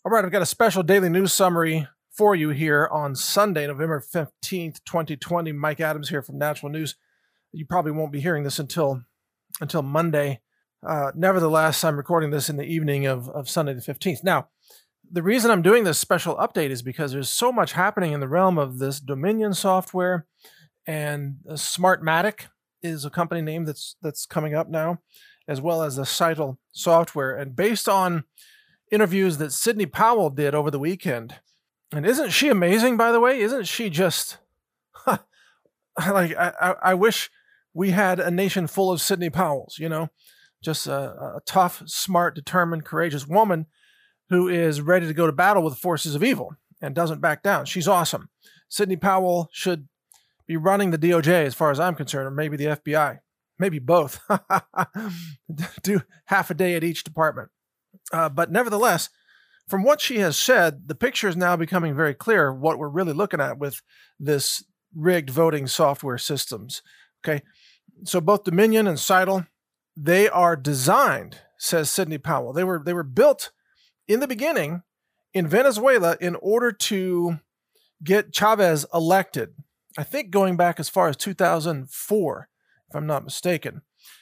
All right, I've got a special daily news summary for you here on Sunday, November 15th, 2020. Mike Adams here from Natural News. You probably won't be hearing this until Monday. Nevertheless, I'm recording this in the evening of Sunday the 15th. Now, the reason I'm doing this special update is because there's so much happening in the realm of this Dominion software, and Smartmatic is a company name that's coming up now, as well as the Scytl software. And based on interviews that Sidney Powell did over the weekend, and isn't she amazing, by the way? Isn't she just like I wish we had a nation full of Sidney Powells, just a tough, smart, determined, courageous woman who is ready to go to battle with the forces of evil and doesn't back down. She's awesome. Sidney Powell should be running the DOJ as far as I'm concerned, or maybe the FBI, maybe both. Do half a day at each department. But nevertheless, from what she has said, the picture is now becoming very clear what we're really looking at with this rigged voting software systems. Okay, so both Dominion and Scytl, they are designed, says Sidney Powell. They were built in the beginning in Venezuela in order to get Chavez elected. I think going back as far as 2004, if I'm not mistaken.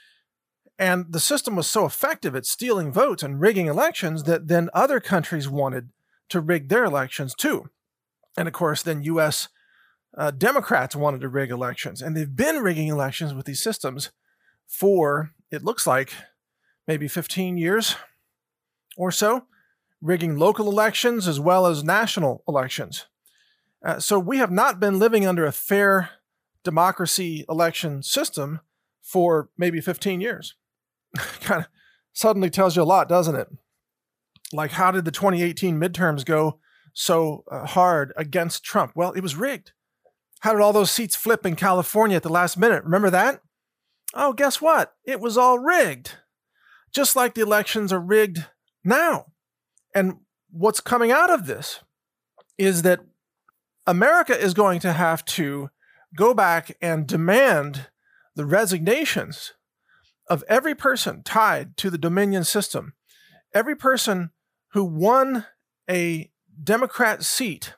And the system was so effective at stealing votes and rigging elections that then other countries wanted to rig their elections too. And of course, then U.S. Democrats wanted to rig elections. And they've been rigging elections with these systems for, it looks like, maybe 15 years or so, rigging local elections as well as national elections. So we have not been living under a fair democracy election system for maybe 15 years. Kind of suddenly tells you a lot, doesn't it? Like, how did the 2018 midterms go so hard against Trump? Well, it was rigged. How did all those seats flip in California at the last minute? Remember that? Oh, guess what? It was all rigged. Just like the elections are rigged now. And what's coming out of this is that America is going to have to go back and demand the resignations of every person tied to the Dominion system. Every person who won a Democrat seat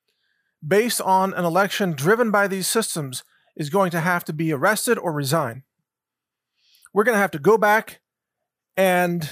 based on an election driven by these systems is going to have to be arrested or resign. We're going to have to go back and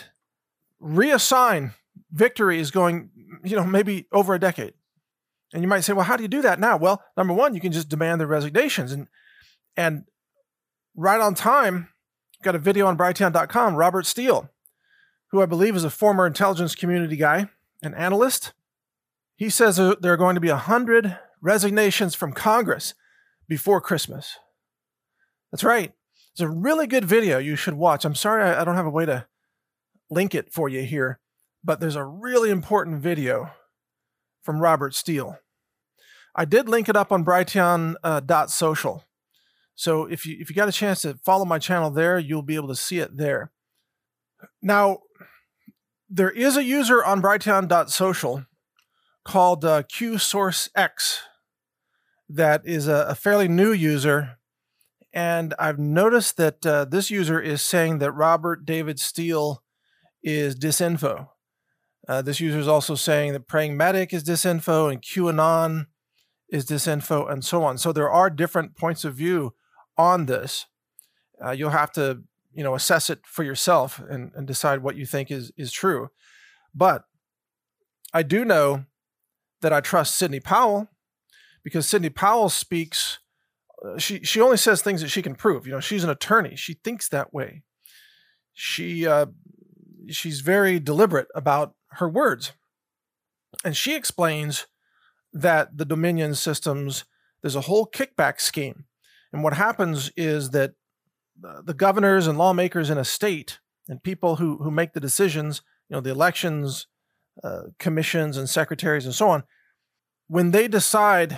reassign victories going, maybe over a decade. And you might say, well, how do you do that now? Well, number one, you can just demand their resignations. And right on time, got a video on Brighteon.com, Robert Steele, who I believe is a former intelligence community guy, an analyst. He says there are going to be 100 resignations from Congress before Christmas. That's right. It's a really good video you should watch. I'm sorry I don't have a way to link it for you here, but there's a really important video from Robert Steele. I did link it up on Brighteon.social. So if you got a chance to follow my channel there, you'll be able to see it there. Now, there is a user on Brighteon.social called QSourceX that is a fairly new user. And I've noticed that this user is saying that Robert David Steele is disinfo. This user is also saying that Praying Medic is disinfo and QAnon is disinfo and so on. So there are different points of view on this. You'll have to, assess it for yourself and decide what you think is true. But I do know that I trust Sidney Powell, because Sidney Powell speaks, she only says things that she can prove. She's an attorney. She thinks that way. She's very deliberate about her words. And she explains that the Dominion systems, there's a whole kickback scheme. And what happens is that the governors and lawmakers in a state and people who make the decisions, the elections, commissions and secretaries and so on, when they decide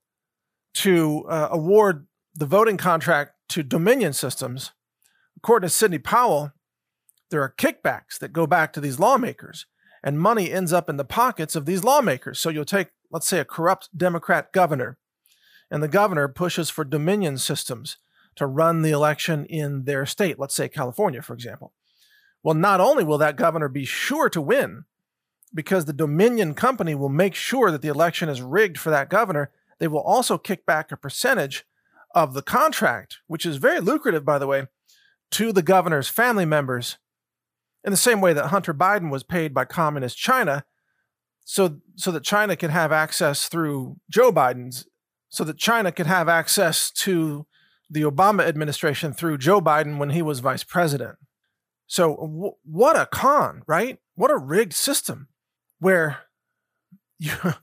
to award the voting contract to Dominion systems, according to Sidney Powell, there are kickbacks that go back to these lawmakers, and money ends up in the pockets of these lawmakers. So you'll take, let's say, a corrupt Democrat governor, and the governor pushes for Dominion systems to run the election in their state, let's say California, for example. Well, not only will that governor be sure to win because the Dominion company will make sure that the election is rigged for that governor. They will also kick back a percentage of the contract, which is very lucrative, by the way, to the governor's family members, in the same way that Hunter Biden was paid by communist China, so that China could have access through Joe Biden's, so that China could have access to the Obama administration through Joe Biden when he was vice president. So what a con, right? What a rigged system where the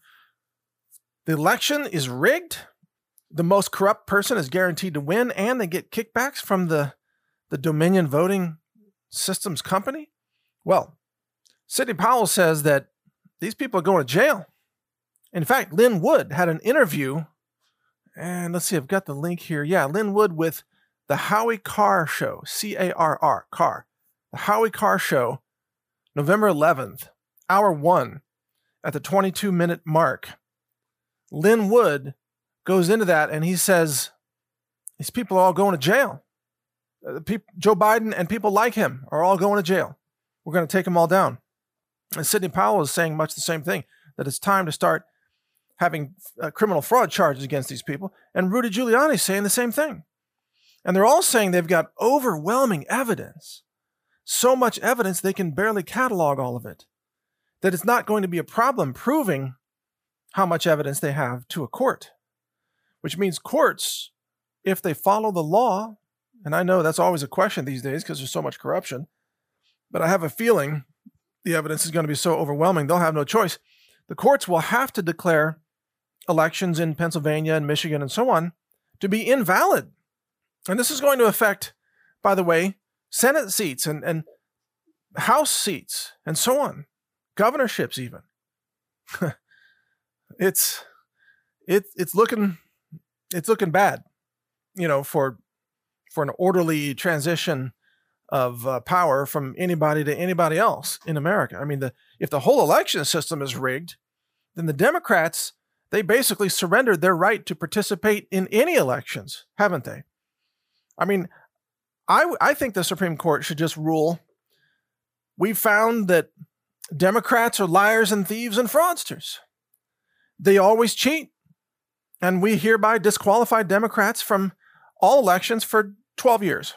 election is rigged, the most corrupt person is guaranteed to win, and they get kickbacks from the Dominion voting systems company? Well, Sidney Powell says that these people are going to jail. In fact, Lin Wood had an interview, and let's see, I've got the link here. Yeah, Lin Wood with the Howie Carr Show, C-A-R-R, Carr. The Howie Carr Show, November 11th, hour 1, at the 22-minute mark. Lin Wood goes into that, and he says, these people are all going to jail. Joe Biden and people like him are all going to jail. We're going to take them all down. And Sidney Powell is saying much the same thing, that it's time to start having criminal fraud charges against these people. And Rudy Giuliani is saying the same thing. And they're all saying they've got overwhelming evidence. So much evidence they can barely catalog all of it. That it's not going to be a problem proving how much evidence they have to a court. Which means courts, if they follow the law, and I know that's always a question these days because there's so much corruption, but I have a feeling the evidence is going to be so overwhelming, they'll have no choice. The courts will have to declare elections in Pennsylvania and Michigan and so on to be invalid. And this is going to affect, by the way, Senate seats and House seats and so on, governorships even. It's looking bad, for an orderly transition of power from anybody to anybody else in America. I mean, if the whole election system is rigged, then the Democrats, they basically surrendered their right to participate in any elections, haven't they? I mean, I think the Supreme Court should just rule, we found that Democrats are liars and thieves and fraudsters. They always cheat. And we hereby disqualify Democrats from all elections for 12 years.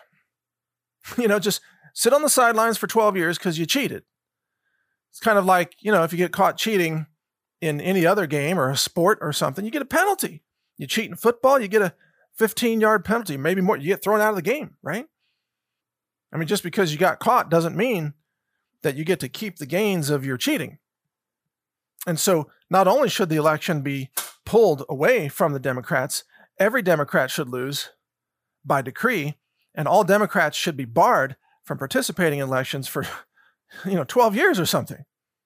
Just sit on the sidelines for 12 years because you cheated. It's kind of like, if you get caught cheating in any other game or a sport or something, you get a penalty. You cheat in football, you get a 15-yard penalty, maybe more. You get thrown out of the game, right? I mean, just because you got caught doesn't mean that you get to keep the gains of your cheating. And so not only should the election be pulled away from the Democrats, every Democrat should lose by decree, and all Democrats should be barred from participating in elections for, 12 years or something.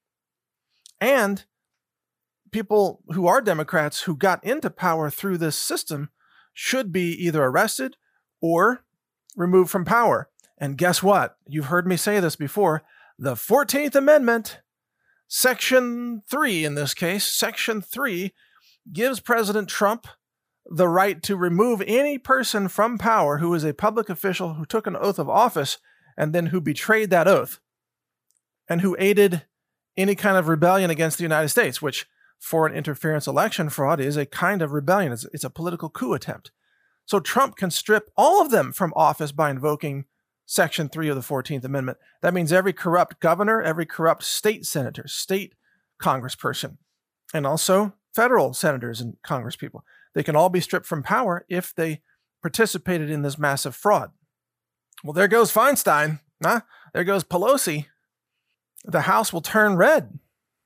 And people who are Democrats who got into power through this system should be either arrested or removed from power. And guess what? You've heard me say this before. The 14th Amendment, Section 3 in this case, Section 3, gives President Trump the right to remove any person from power who is a public official who took an oath of office and then who betrayed that oath and who aided any kind of rebellion against the United States, which foreign interference election fraud is a kind of rebellion. It's a political coup attempt. So Trump can strip all of them from office by invoking Section 3 of the 14th Amendment. That means every corrupt governor, every corrupt state senator, state congressperson, and also federal senators and congresspeople. They can all be stripped from power if they participated in this massive fraud. Well, there goes Feinstein. There goes Pelosi. The House will turn red.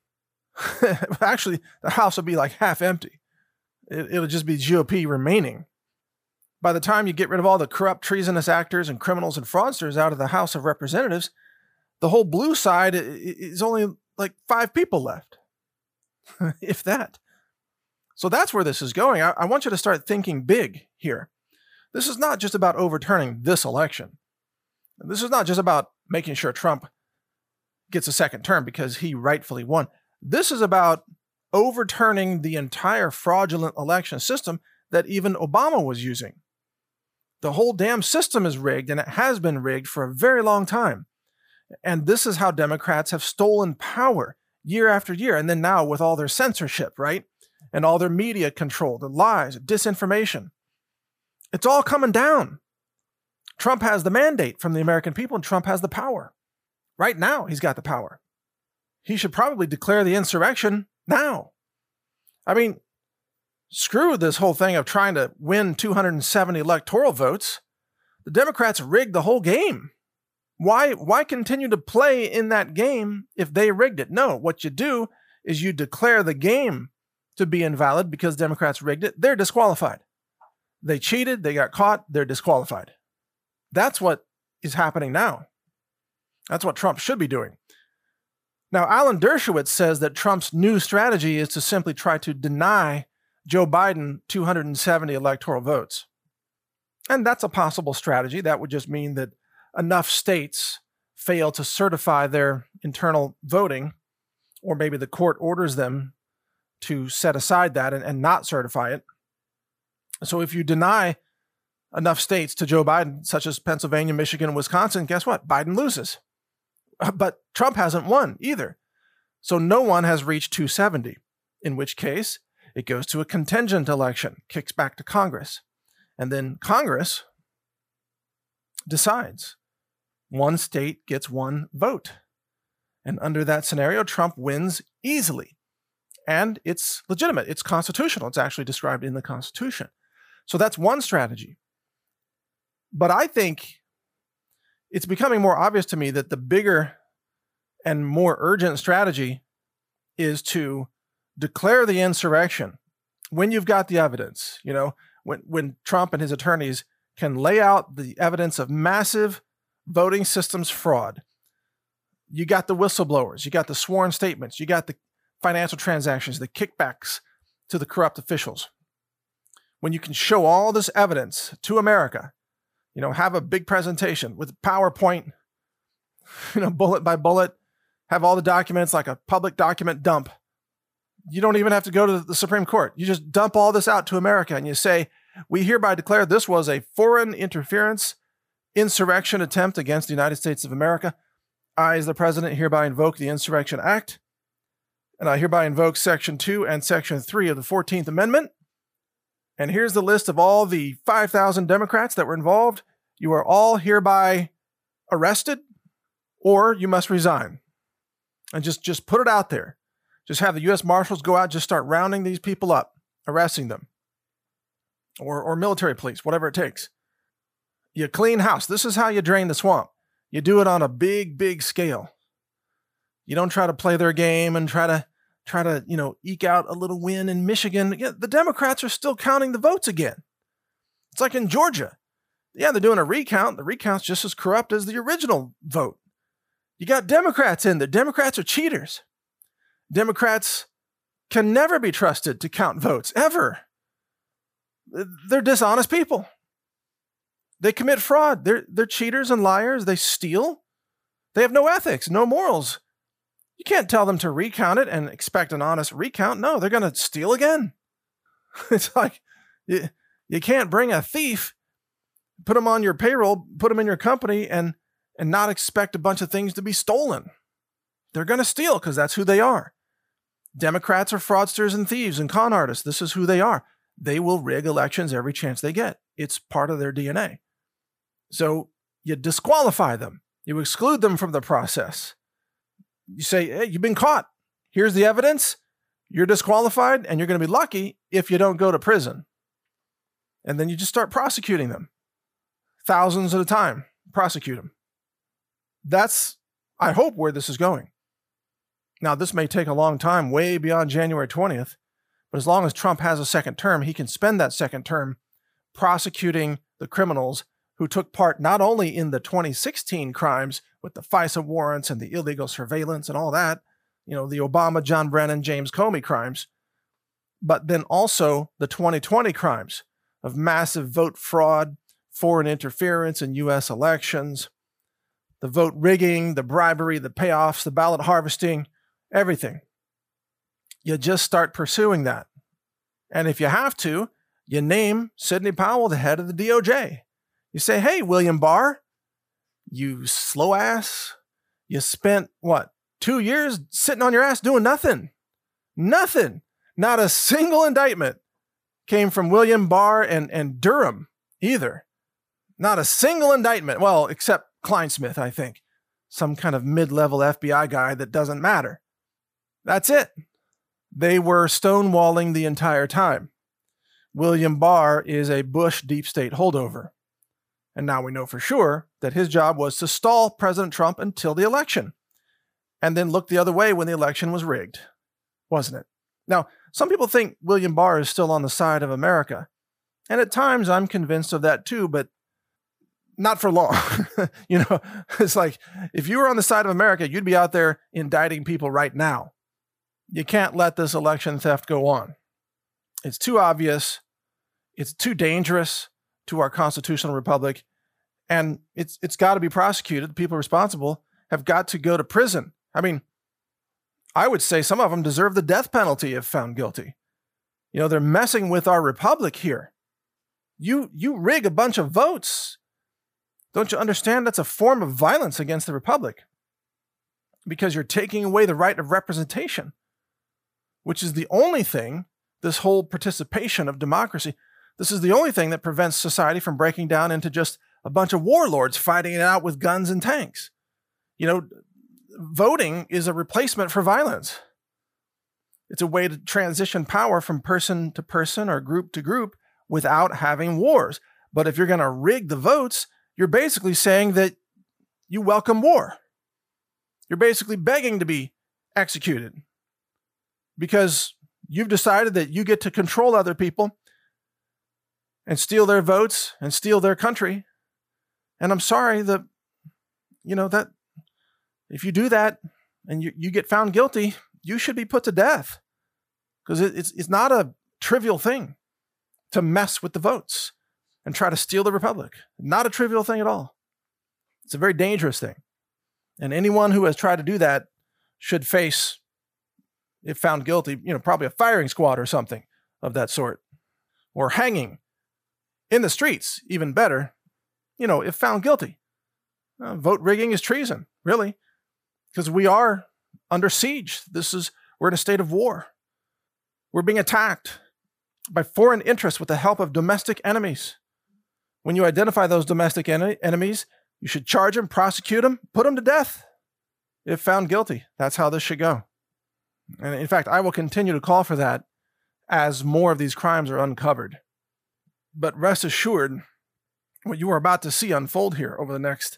Actually, the House will be like half empty. It'll just be GOP remaining. By the time you get rid of all the corrupt, treasonous actors and criminals and fraudsters out of the House of Representatives, the whole blue side is only like 5 people left, if that. So that's where this is going. I want you to start thinking big here. This is not just about overturning this election. This is not just about making sure Trump gets a second term because he rightfully won. This is about overturning the entire fraudulent election system that even Obama was using. The whole damn system is rigged, and it has been rigged for a very long time. And this is how Democrats have stolen power year after year. And then now with all their censorship, right? And all their media control, the lies, disinformation. It's all coming down. Trump has the mandate from the American people, and Trump has the power. Right now, he's got the power. He should probably declare the insurrection now. I mean, screw this whole thing of trying to win 270 electoral votes. The Democrats rigged the whole game. Why continue to play in that game if they rigged it? No, what you do is you declare the game to be invalid because Democrats rigged it. They're disqualified. They cheated, they got caught, they're disqualified. That's what is happening now. That's what Trump should be doing. Now, Alan Dershowitz says that Trump's new strategy is to simply try to deny Joe Biden 270 electoral votes. And that's a possible strategy. That would just mean that enough states fail to certify their internal voting, or maybe the court orders them to set aside that and not certify it. So if you deny enough states to Joe Biden, such as Pennsylvania, Michigan, and Wisconsin, guess what? Biden loses. But Trump hasn't won either. So no one has reached 270, in which case it goes to a contingent election, kicks back to Congress. And then Congress decides. One state gets one vote. And under that scenario, Trump wins easily. And it's legitimate. It's constitutional. It's actually described in the Constitution. So that's one strategy. But I think it's becoming more obvious to me that the bigger and more urgent strategy is to declare the insurrection when you've got the evidence. You know, when Trump and his attorneys can lay out the evidence of massive voting systems fraud. You got the whistleblowers, you got the sworn statements, you got the financial transactions, the kickbacks to the corrupt officials. When you can show all this evidence to America, you know, have a big presentation with PowerPoint, you know, bullet by bullet, have all the documents like a public document dump. You don't even have to go to the Supreme Court. You just dump all this out to America and you say, we hereby declare this was a foreign interference insurrection attempt against the United States of America. I, as the president, hereby invoke the Insurrection Act, and I hereby invoke Section 2 and Section 3 of the 14th Amendment. And here's the list of all the 5,000 Democrats that were involved. You are all hereby arrested, or you must resign. And just put it out there. Just have the U.S. Marshals go out, just start rounding these people up, arresting them. Or military police, whatever it takes. You clean house. This is how you drain the swamp. You do it on a big, big scale. You don't try to play their game and try to, you know, eke out a little win in Michigan. Yeah, the Democrats are still counting the votes again. It's like in Georgia. Yeah, they're doing a recount. The recount's just as corrupt as the original vote. You got Democrats in there. Democrats are cheaters. Democrats can never be trusted to count votes, ever. They're dishonest people. They commit fraud. They're cheaters and liars. They steal. They have no ethics, no morals. You can't tell them to recount it and expect an honest recount. No, they're going to steal again. It's like you can't bring a thief, put them on your payroll, put them in your company, and not expect a bunch of things to be stolen. They're going to steal because that's who they are. Democrats are fraudsters and thieves and con artists. This is who they are. They will rig elections every chance they get. It's part of their DNA. So you disqualify them. You exclude them from the process. You say, hey, you've been caught. Here's the evidence. You're disqualified, and you're going to be lucky if you don't go to prison. And then you just start prosecuting them. Thousands at a time. Prosecute them. That's, I hope, where this is going. Now, this may take a long time, way beyond January 20th. But as long as Trump has a second term, he can spend that second term prosecuting the criminals who took part not only in the 2016 crimes with the FISA warrants and the illegal surveillance and all that, you know, the Obama, John Brennan, James Comey crimes, but then also the 2020 crimes of massive vote fraud, foreign interference in U.S. elections, the vote rigging, the bribery, the payoffs, the ballot harvesting, everything. You just start pursuing that. And if you have to, you name Sidney Powell the head of the DOJ. You say, hey, William Barr, you slow ass, you spent, 2 years sitting on your ass doing nothing. Nothing. Not a single indictment came from William Barr and Durham either. Not a single indictment. Well, except Kleinsmith, I think. Some kind of mid-level FBI guy that doesn't matter. That's it. They were stonewalling the entire time. William Barr is a Bush deep state holdover. And now we know for sure that his job was to stall President Trump until the election, and then look the other way when the election was rigged, wasn't it? Now, some people think William Barr is still on the side of America. And at times I'm convinced of that too, but not for long. It's like, if you were on the side of America, you'd be out there indicting people right now. You can't let this election theft go on. It's too obvious. It's too dangerous to our constitutional republic. And it's got to be prosecuted. The people responsible have got to go to prison. I mean, I would say some of them deserve the death penalty if found guilty. They're messing with our republic here. You rig a bunch of votes. Don't you understand that's a form of violence against the republic? Because you're taking away the right of representation, which is the only thing, this whole participation of democracy, this is the only thing that prevents society from breaking down into just a bunch of warlords fighting it out with guns and tanks. Voting is a replacement for violence. It's a way to transition power from person to person or group to group without having wars. But if you're going to rig the votes, you're basically saying that you welcome war. You're basically begging to be executed because you've decided that you get to control other people and steal their votes and steal their country. And I'm sorry that if you do that and you get found guilty, you should be put to death, because it's not a trivial thing to mess with the votes and try to steal the republic. Not a trivial thing at all. It's a very dangerous thing. And anyone who has tried to do that should face, if found guilty, probably a firing squad or something of that sort, or hanging in the streets, even better, if found guilty. Vote rigging is treason, really, because we are under siege. We're in a state of war. We're being attacked by foreign interests with the help of domestic enemies. When you identify those domestic enemies, you should charge them, prosecute them, put them to death if found guilty. That's how this should go. And in fact, I will continue to call for that as more of these crimes are uncovered. But rest assured, what you are about to see unfold here over the next,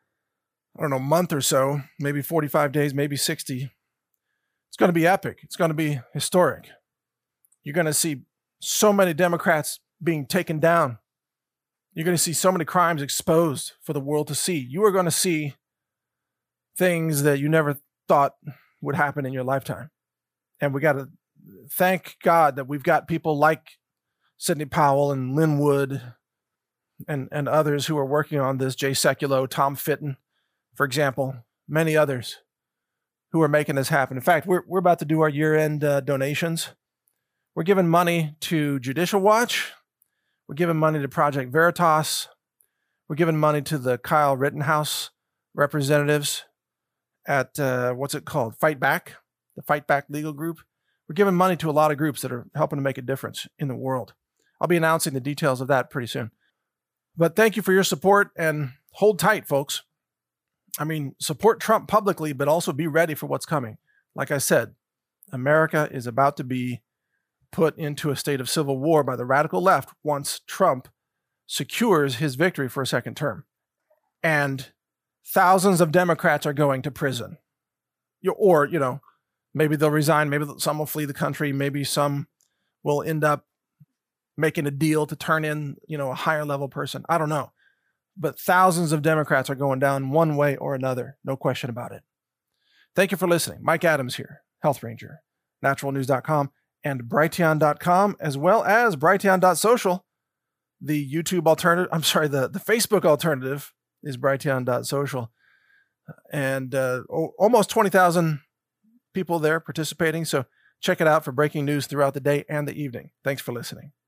month or so, maybe 45 days, maybe 60, it's going to be epic. It's going to be historic. You're going to see so many Democrats being taken down. You're going to see so many crimes exposed for the world to see. You are going to see things that you never thought would happen in your lifetime. And we got to thank God that we've got people like Sidney Powell and Lin Wood and others who are working on this, Jay Sekulow, Tom Fitton, for example, many others who are making this happen. In fact, we're about to do our year-end donations. We're giving money to Judicial Watch. We're giving money to Project Veritas. We're giving money to the Kyle Rittenhouse representatives at, what's it called? Fight Back, the Fight Back legal group. We're giving money to a lot of groups that are helping to make a difference in the world. I'll be announcing the details of that pretty soon. But thank you for your support, and hold tight, folks. Support Trump publicly, but also be ready for what's coming. Like I said, America is about to be put into a state of civil war by the radical left once Trump secures his victory for a second term. And thousands of Democrats are going to prison. Or, maybe they'll resign, maybe some will flee the country, maybe some will end up making a deal to turn in, a higher level person. I don't know. But thousands of Democrats are going down one way or another. No question about it. Thank you for listening. Mike Adams here, Health Ranger, naturalnews.com and Brighteon.com, as well as Brighteon.social. The YouTube alternative, the Facebook alternative is Brighteon.social. And almost 20,000 people there participating. So check it out for breaking news throughout the day and the evening. Thanks for listening.